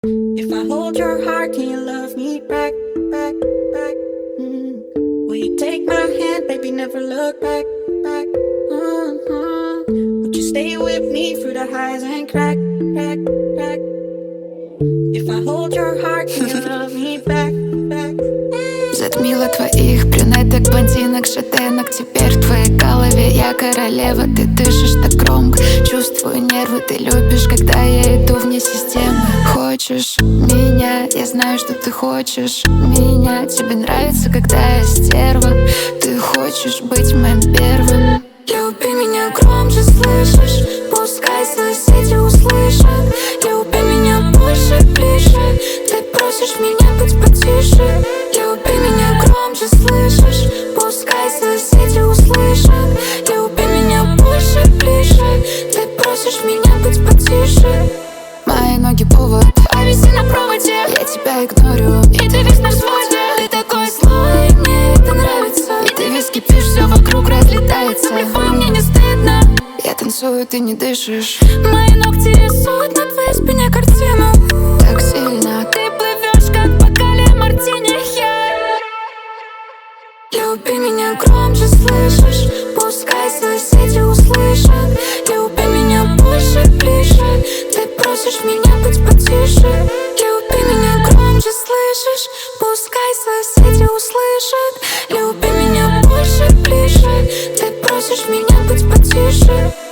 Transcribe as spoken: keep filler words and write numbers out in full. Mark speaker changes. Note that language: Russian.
Speaker 1: If I hold your heart, can you love me back, back, back? Mm. Will you take my hand, baby, never look back, back? Uh-huh. Would you stay with me through the highs and crack, crack, crack? If I hold your heart, can you love me back, back?
Speaker 2: Затмила твоих брюнеток, блондинок, шатенок. Теперь в твоей голове я королева. Ты дышишь так громко, чувствую нервы. Ты любишь, когда я иду вне системы. Хочешь меня, я знаю, что ты хочешь меня. Тебе нравится, когда я стерва. Ты хочешь быть моим первым. Люби меня громче, слышишь? Пускай соседи услышат. Люби меня больше, ближе. Ты просишь меня быть потише. Люби меня громче, слышишь? Пускай соседи услышат. Люби меня больше, ближе. Ты просишь меня быть потише. Мои ноги повод, а виси на проводе. Я тебя игнорю, и ты весь на взводе. Ты такой злой, и мне это нравится. И ты весь кипишь, все вокруг разлетается. Плевой, мне не стыдно. Я танцую, ты не дышишь. Мои ногти рисуют на твоей спине картину. Так сильно ты плывешь, как в бокале мартини. yeah. Люби меня громче, слышишь? Пускай соседи услышат. Люби меня больше, ближе. Ты просишь меня быть потише. Люби меня громче, слышишь? Пускай соседи услышат. Люби меня больше, ближе. Ты просишь меня быть потише.